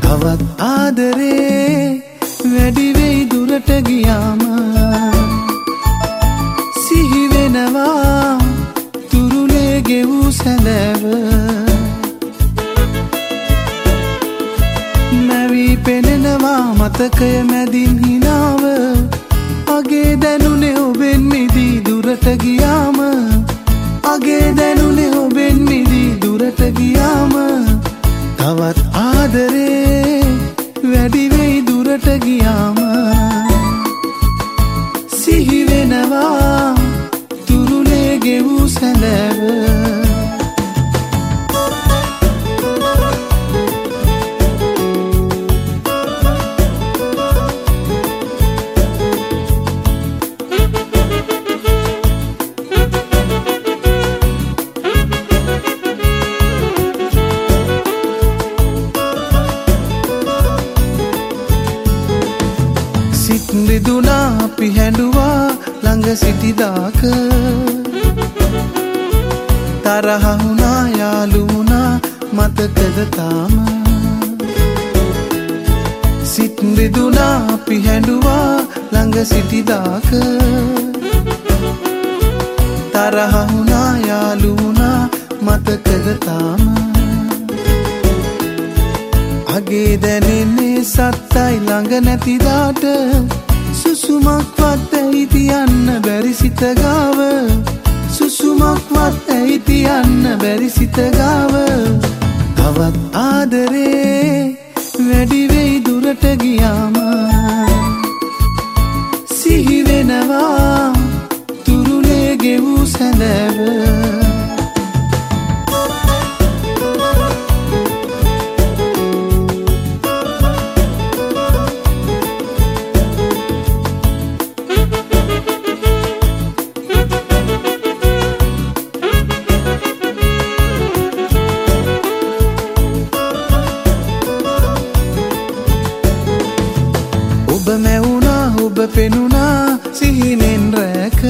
තවත් ආදරේ වැඩි වෙයි දුරට ගියාම සිහි වෙනවා තුරුලේ ගෙවූ සැඳෑව මැවි පෙනෙනවා මතකය මැදින් හිනාව අගේ දැනුනේ ඔබෙන් මිදී දුරට ගියාම අගේ දැනුනේ ඔබෙන් මිදී දුරට ගියාම තවත් ආදරේ වැඩි වෙයි දුරට ගියාම සිහි වෙනවා තුරුලේ ගෙවූ සැඳෑව රිදුනා අපි හැඬුවා ළඟ සිටිදාක තරහ වුණා යාළු වුණා මතකද තාම සිත් රිදුනා අපි හැඬුවා ළඟ සිටිදාක තරහ වුණා යාළු වුණා මතකද තාම අගේ දැනෙන්නේ සත්තයි ළඟ නැතිදාට සුසුමක්වත් ඇයි තියන්න බැරි සිත ගාව සුසුමක්වත් ඇයි තියන්න බැරි සිත ගාව තවත් ආදරේ වැඩි වෙයි දුරට ගියාම සිහි වෙනවා තුරුලේ ගෙවූ සැඳෑව ඔබ මැවුණා ඔබ පෙනුණා සිහිනෙන් රැක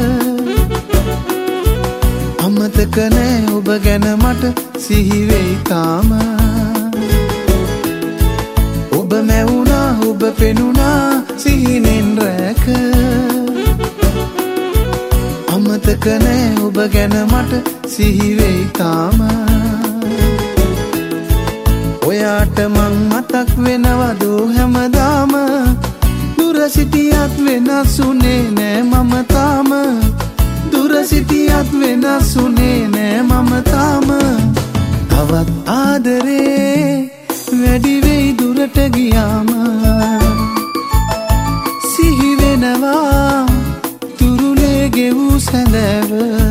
අමතක නෑ ඔබ ගැන මට සිහි වෙයි තාම ඔබ මැවුණා ඔබ පෙනුණා සිහිනෙන් රැක අමතක නෑ ඔබ ගැන මට සිහි වෙයි තාම ඔයාට මං මතක් වෙනවදෝ හැමදාම දුර සිටියත් වෙනස් උනේ නෑ මම තාම දුර සිටියත් වෙනස් උනේ නෑ මම තාම තවත් ආදරේ වැඩි වෙයි දුරට ගියාම සිහි වෙනවා තුරුලේ ගෙවූ සැඳෑව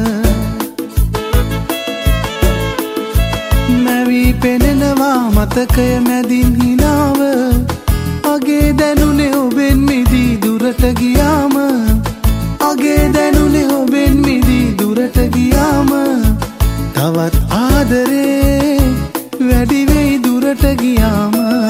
මැවි පෙනෙනවා මතකය මැදින් හිනාව අගේ දැනුනේ ඔබෙන් මිදී දුරට ගියාම අගේ දැනුනේ ඔබෙන් මිදී දුරට ගියාම තවත් ආදරේ වැඩි වෙයි දුරට ගියාම